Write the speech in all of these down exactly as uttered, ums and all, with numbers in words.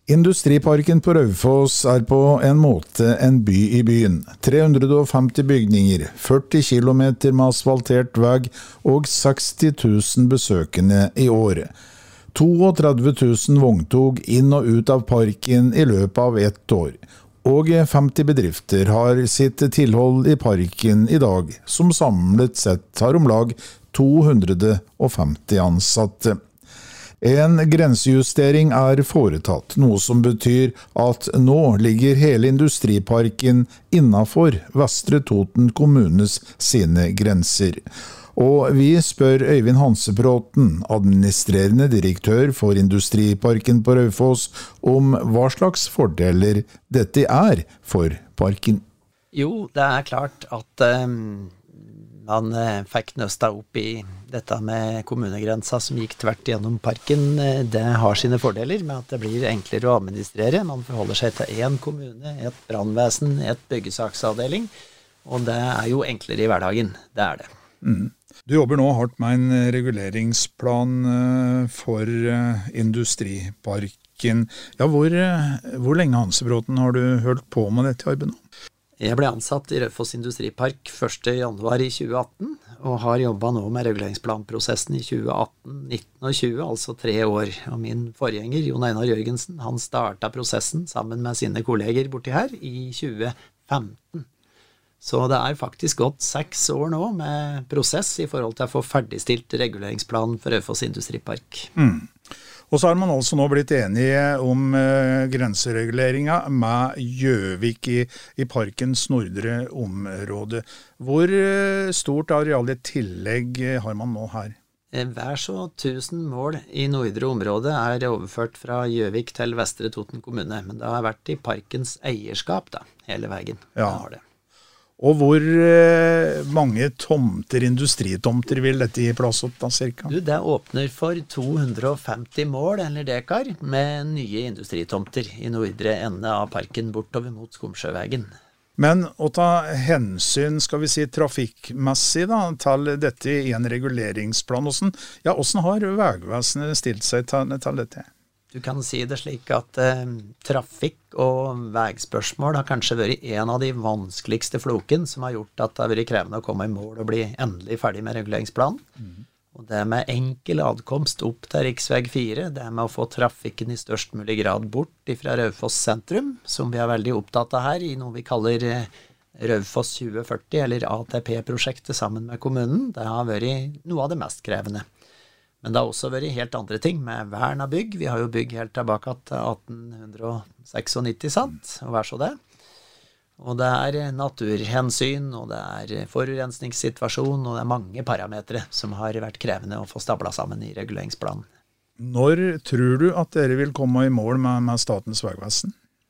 Industriparken på Raufoss er på en måte en by i byen. tre hundre femti bygninger, førti kilometer med asfaltert vei og seksti tusen besøkende i året. trettito tusen vogntog inn og ut av parken i løpet av ett år. Og femti bedrifter har sitt tilhold i parken i dag, som samlet sett har om lag to hundre femti ansatte. En grensejustering er foretatt, noe som betyr at nå ligger hele industriparken innenfor Vestre Toten kommunes sine grenser. Og vi spør Øyvind Hansebråten, administrerende direktør for Industriparken på Raufoss, om hva slags fordeler dette er for parken. Jo, det er klart at um, man uh, fikk nøsta opp i dette med kommunegrensa som gikk tvert gjennom parken. Det har sine fordeler med at det blir enklere å administrere. Man forholder seg til én kommune, et brannvesen, et byggesaksavdeling, og det er jo enklere i hverdagen. Det er det. Mm. Du jobber nå hardt med en reguleringsplan for industriparken. Ja, hvor, hvor lenge, Hansebråten, har du holdt på med dette arbeidet nå? Jeg ble ansatt i Raufoss Industripark første januar i tjue atten, og har jobbet nå med reguleringsplanprosessen i tjue atten, nitten og tjue, altså tre år. Og min forgjenger, Jon Einar Jørgensen, han startet prosessen sammen med sine kolleger borti her i tjue femten. Så det er faktisk gått seks år nå med prosess i forhold til å få ferdigstilt reguleringsplanen for Raufoss Industripark. Mm. Og så har man altså nå blitt enige om uh, grensereguleringen med Gjøvik i, i parkens nordre område. Hvor uh, stort areal i tillegg har man nå her? Hver så tusen mål i nordre område er overført fra Gjøvik til Vestre Toten kommune, men det har vært i parkens eierskap da, hele veien. Ja. Det har det. Og hvor eh, mange tomter, industritomter vil dette gi plass opp da, cirka? Du, det åpner for to hundre femti mål eller dekar med nye industritomter i nordre ende av parken bortover mot Skomsjøvegen. Men å ta hensyn, skal vi si, trafikkmessig da, til dette i en reguleringsplan, hvordan, ja, hvordan har Vegvesenet stilt seg til, til dette? Du kan si det slik at eh, trafikk og vegspørsmål har kanskje vært en av de vanskeligste floken som har gjort at det har vært krevende å komme i mål og bli endelig ferdig med reguleringsplanen. Mm. Og det med enkel adkomst opp til riksveg fire, det med å få trafikken i størst mulig grad bort fra Raufoss sentrum, som vi er veldig opptatt av her i noe vi kaller eh, Raufoss tjue førti, eller A T P-prosjektet sammen med kommunen, det har vært noe av det mest krevende. Men det har også vært helt andre ting med vern av bygg. Vi har jo bygg helt tilbake til atten nittiseks, sant? Og vær så det. Og det er naturhensyn, og det er forurensningssituasjon, og det er mange parametre som har vært krevende å få stablet sammen i reguleringsplanen. Når tror du at dere vil komme i mål med, med Statens Vegvesen?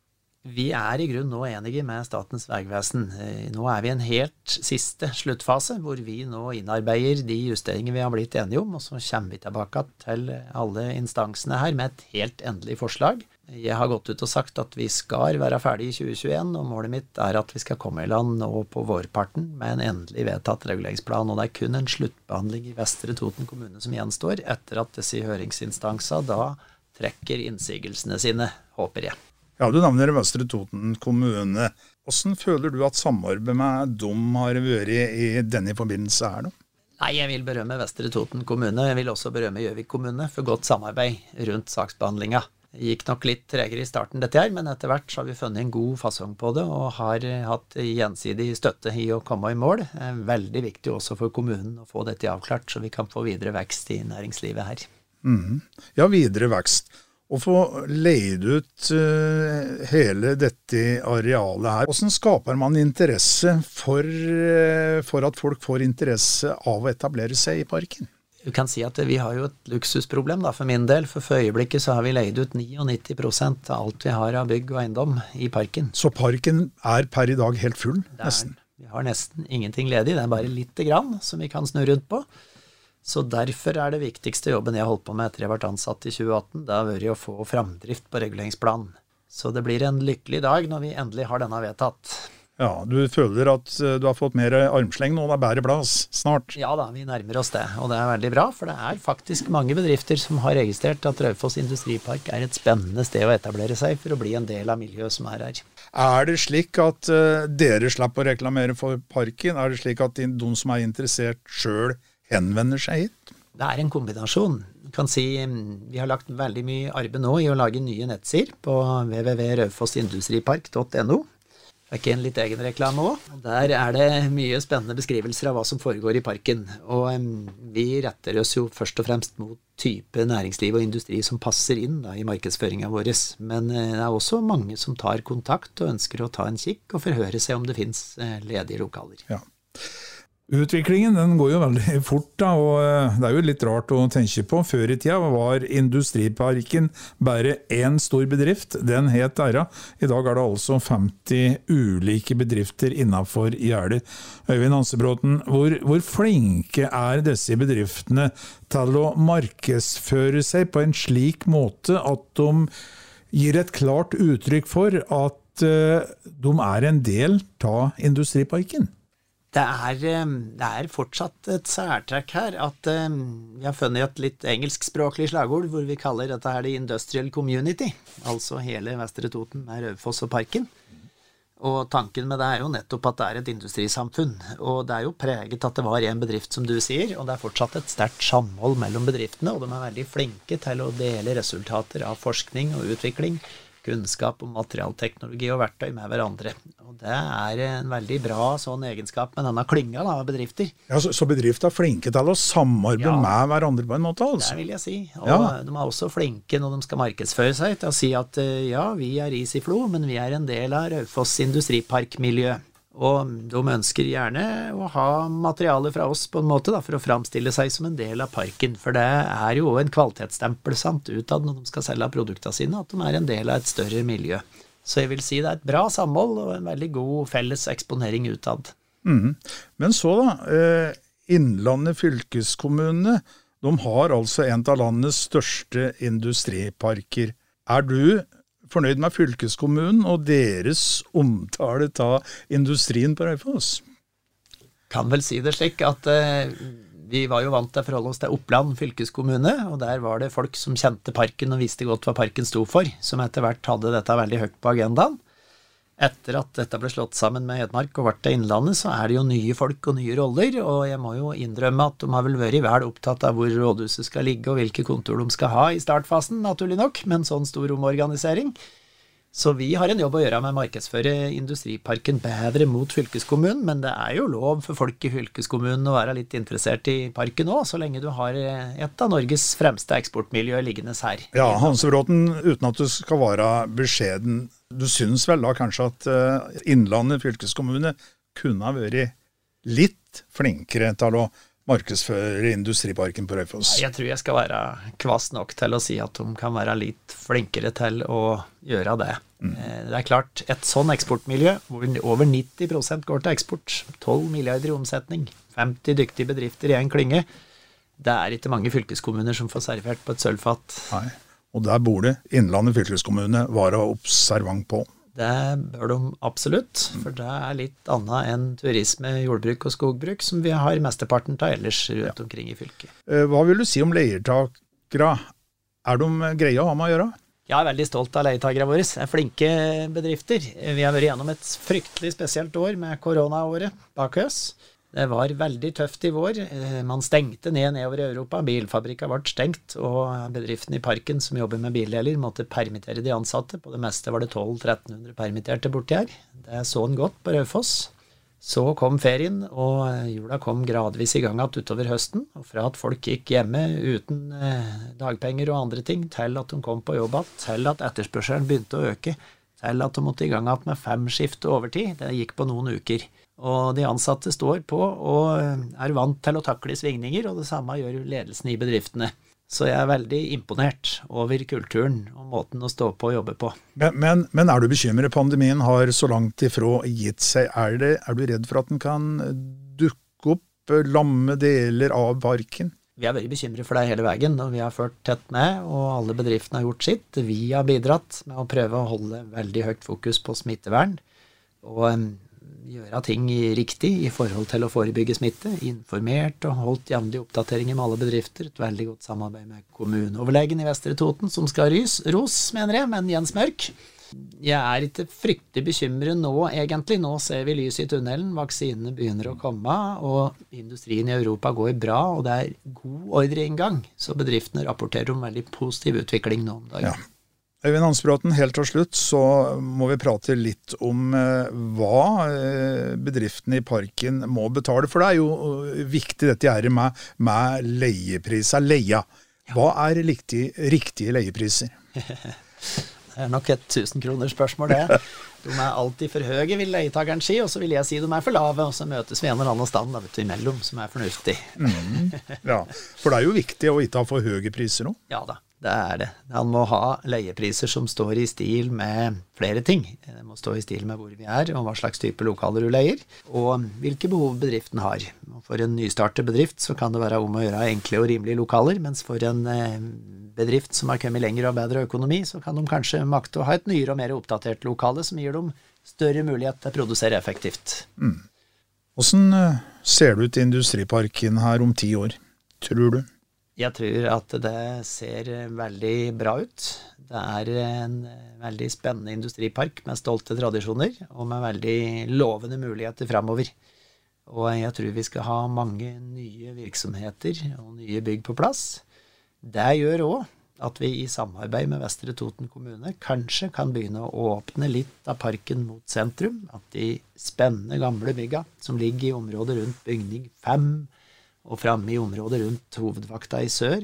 Vi er i grunn nå enige med Statens Vegvesen. Nå er vi i en helt siste sluttfase, hvor vi nå innarbeider de justeringer vi har blitt enige om, og så kommer vi tilbake til alle instansene her med et helt endelig forslag. Jeg har gått ut og sagt at vi skal være ferdig i tjue tjueen, og målet mitt er at vi skal komme i land nå på vårparten med en endelig vedtatt reguleringsplan, og det er kun en sluttbehandling i Vestre Toten kommune som gjenstår, etter at disse høringsinstanser da trekker innsigelsene sine, håper jeg. Ja, du navner Vestre Toten kommune. Hvordan føler du at samarbeidet med dem har vært i denne forbindelse her da? Nei, jeg vil berømme Vestre Toten kommune. Jeg vil også berømme Gjøvik kommune for godt samarbeid rundt saksbehandlingen. Det gikk nok litt tregere i starten dette her, men etter hvert så har vi funnet en god fasong på det, og har hatt gjensidig støtte i å komme i mål. Det er veldig viktig også for kommunen å få dette avklart, så vi kan få videre vekst i næringslivet her. Mm. Ja, videre vekst. Å få leid ut uh, hele dette arealet her. Hvordan skaper man interesse for, uh, for at folk får interesse av å etablere seg i parken? Du kan si at vi har jo et luksusproblem da, for min del, for for øyeblikket så har vi leid ut nittionio prosent av alt vi har av bygg og eiendom i parken. Så parken er per i dag helt full, nesten? Vi har nesten ingenting ledig, det er bare litt grann som vi kan snurre rundt på. Så derfor er det viktigste jobben jeg holdt på med etter jeg ble ansatt i tjue atten, det har vært å få framdrift på reguleringsplanen. Så det blir en lykkelig dag når vi endelig har denne vedtatt. Ja, du føler at du har fått mer armsleng nå, det er bedre plass snart. Ja da, vi nærmer oss det, og det er veldig bra, for det er faktisk mange bedrifter som har registrert at Raufoss Industripark er et spennende sted å etablere seg for å bli en del av miljøet som er her. Er det slik at uh, dere slipper å reklamere for parken? Er det slik at de, de som er interessert selv henvender seg hit? Det er en kombinasjon. Jeg kan si, vi har lagt veldig mye arbeid nå i å lage nye nettsider på w w w punktum raufossindustripark punktum no. Det er ikke en litt egen reklame også. Der er det mye spennende beskrivelser av hva som foregår i parken. Og um, vi retter oss jo først og fremst mot type næringsliv og industri som passer inn da, i markedsføringen vår. Men uh, det er også mange som tar kontakt og ønsker å ta en kikk og forhøre seg om det finnes uh, ledige lokaler. Ja. Utviklingen den går jo veldig fort, da, og det er jo litt rart å tenke på. Før i tida var Industriparken bare en stor bedrift, den het Æra. I dag er det altså femti ulike bedrifter innenfor gjerdet. Øyvind Hansebråten, hvor, hvor flinke er disse bedriftene til å markedsføre seg på en slik måte at de gir et klart uttrykk for at uh, de er en del av Industriparken? Det er, det er fortsatt et særtrekk her at um, vi har funnet et litt engelskspråklig slagord hvor vi kaller dette her det industrial community, altså hele Vestre Toten med Raufoss og parken. Og tanken med det er jo nettopp at det er et industrisamfunn, og det er jo preget at det var en bedrift som du sier, og det er fortsatt et sterkt samhold mellom bedriftene, og de er veldig flinke til å dele resultater av forskning og utvikling, kunnskap om materialteknologi og verktøy med hverandre. Og det er en veldig bra sånn egenskap med denne klynga av bedrifter. Ja, så, så bedrifter er flinke til å samarbeide ja, med hverandre på en måte, altså? Det vil jeg si. Og ja. De er også flinke når de skal markedsføre seg til å si at ja, vi er Risiflo, men vi er en del av Raufoss Industripark-miljø. Og de ønsker gjerne å ha materiale fra oss på en måte da, for å framstille seg som en del av parken, for det er jo en kvalitetsstempel sant, utad når de skal selge produktene sine, at de er en del av et større miljø. Så jeg vil si det er et bra samhold og en veldig god felles eksponering utad. Mm. Men så da, eh, Innlandet fylkeskommune, de har altså en av landets største industriparker. Er du fornøyd med fylkeskommunen og deres omtale av industrien på Raufoss? Kan vel si det slik at eh, vi var jo vant til å forholde oss til Oppland fylkeskommune, og der var det folk som kjente parken og visste godt hva parken sto for, som etter hvert hadde dette veldig høyt på agendaen. Etter at dette ble slått sammen med Hedmark og vært til Innlandet, så er det jo nye folk og nye roller, og jeg må jo innrømme at de har vel vært vel opptatt av hvor rådhuset skal ligge og hvilke kontor de skal ha i startfasen, naturlig nok, med en sånn stor omorganisering. Så vi har en jobb å gjøre med å markedsføre Industriparken bedre mot fylkeskommunen, men det er jo lov for folk i fylkeskommunen å være litt interessert i parken også, så lenge du har et av Norges fremste eksportmiljøer liggende her. Ja, Hansebråten, uten at du skal være beskjeden, du synes vel da kanskje at uh, Innlandet fylkeskommune kunne ha vært litt flinkere til å markedsføre Industriparken på Raufoss? Jeg tror jeg skal være kvass nok til å si at de kan være litt flinkere til å gjøre det. Mm. Det er klart, et sånn eksportmiljø, hvor over nitti prosent går til eksport, tolv milliarder i omsetning, femti dyktige bedrifter i en klynge, det er ikke mange fylkeskommuner som får servert på et sølvfat. Nei, og der bor det Innlandet fylkeskommune være observant på. Det bør de absolutt, for det er litt annet enn turisme, jordbruk og skogbruk, som vi har mesteparten av ellers rundt omkring i fylket. Hva vil du si om leiertakere? Er de greie å ha med å gjøre? Jeg er veldig stolt av leiertakere våre. Det er flinke bedrifter. Vi har vært gjennom et fryktelig spesielt år med koronaåret bak oss. Det var veldig tøft i vår. Man stengte ned nedover i Europa. Bilfabrikker ble stengt, og bedriften i parken som jobber med bildeler måtte permittere de ansatte. På det meste var det tolv til tretten hundre permitterte borti her. Det så en godt på Raufoss. Så kom ferien, og jula kom gradvis i gang at utover høsten. Og fra at folk gikk hjemme uten dagpenger og andre ting, til at de kom på jobb, til at etterspørselen begynte å øke, til at de måtte i gang med fem skift overtid. Det gikk på noen uker. Og de ansatte står på og er vant til å takle svingninger, og det samme gjør ledelsen i bedriftene. Så jeg er veldig imponert over kulturen og måten å stå på og jobbe på. Men, men, men er du bekymret? Pandemien har så langt ifra gitt seg. Er, det, er du redd for at den kan dukke opp lamme deler av parken? Vi er veldig bekymret for det hele veien, og vi har ført tett med, og alle bedriftene har gjort sitt. Vi har bidratt med å prøve å holde veldig høyt fokus på smittevern, og gjøre ting riktig i forhold til å forebygge smitte, informert og holdt jevnlige oppdateringer med alle bedrifter, et veldig godt samarbeid med kommuneoverlegen i Vestre Toten, som skal rys, ros, mener jeg, men Jens Mørk. Jeg er ikke fryktelig bekymret nå, egentlig. Nå ser vi lys i tunnelen, vaksinene begynner å komme, og industrien i Europa går bra, og det er god ordreinngang, så bedriftene rapporterer om veldig positiv utvikling nå om dagen. Ja. Øyvind Hansbråten, helt til slutt så må vi prate litt om eh, hva eh, bedriftene i parken må betale, for det er jo viktig dette her med, med leiepriser, leia. Hva er riktig, riktige leiepriser? Det er nok et tusen kroner spørsmål det. De er alltid for høye, vil leietageren si, og så vil jeg si de er for lave, og så møtes vi en eller annen stand da, vet du, imellom, som er fornuftig. Mm, ja, for det er jo viktig å ikke ha for høye priser nå. Ja da. Det er det. Han må ha leiepriser som står i stil med flere ting. Det må stå i stil med hvor vi er, og hva slags type lokaler du leier, og hvilke behov bedriften har. For en nystartet bedrift så kan det være om å gjøre enkle og rimelige lokaler, mens for en bedrift som har kommet lenger og bedre økonomi, så kan de kanskje makte å ha et nyere og mer oppdatert lokale som gir dem større mulighet til å produsere effektivt. Mm. Hvordan ser det ut i industriparken her om ti år, tror du? Jeg tror at det ser veldig bra ut. Det er en veldig spennende industripark med stolte tradisjoner og med veldig lovende muligheter fremover. Og jeg tror vi skal ha mange nye virksomheter og nye bygg på plass. Det gjør også at vi i samarbeid med Vestre Toten kommune kanskje kan begynne å åpne litt av parken mot sentrum. At de spennende gamle bygga som ligger i området rundt bygning fem og fremme i området rundt hovedvakta i sør.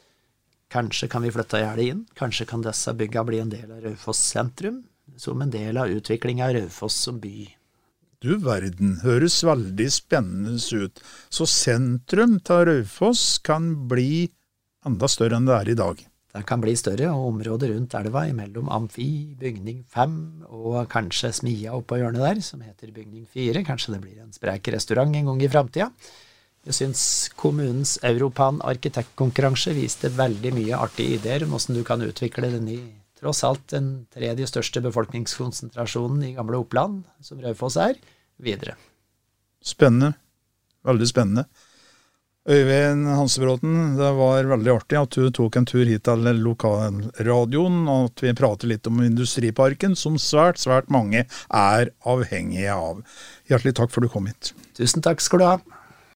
Kanskje kan vi flytte gjerdet inn, kanskje kan disse bygga bli en del av Raufoss sentrum, som en del av utviklingen av Raufoss som by. Du verden, høres veldig spennende ut. Så sentrum til Raufoss kan bli enda større enn det er i dag. Det kan bli større, og området rundt elva imellom Amfi, bygning fem, og kanskje smia oppå hjørnet der, som heter bygning fire. Kanskje det blir en sprek restaurant en gang i fremtiden. Jeg synes kommunens Europan arkitektkonkurranse viste veldig mye artige ideer om hvordan du kan utvikle den i tross alt den tredje største befolkningskonsentrasjonen i gamle Oppland, som Raufoss er, videre. Spennende. Veldig spennende. Øyvind Hansbråten, det var veldig artig at du tok en tur hit til lokalradioen, og at vi prater litt om industriparken, som svært, svært mange er avhengige av. Hjertelig takk for du kom hit. Tusen takk skal du ha.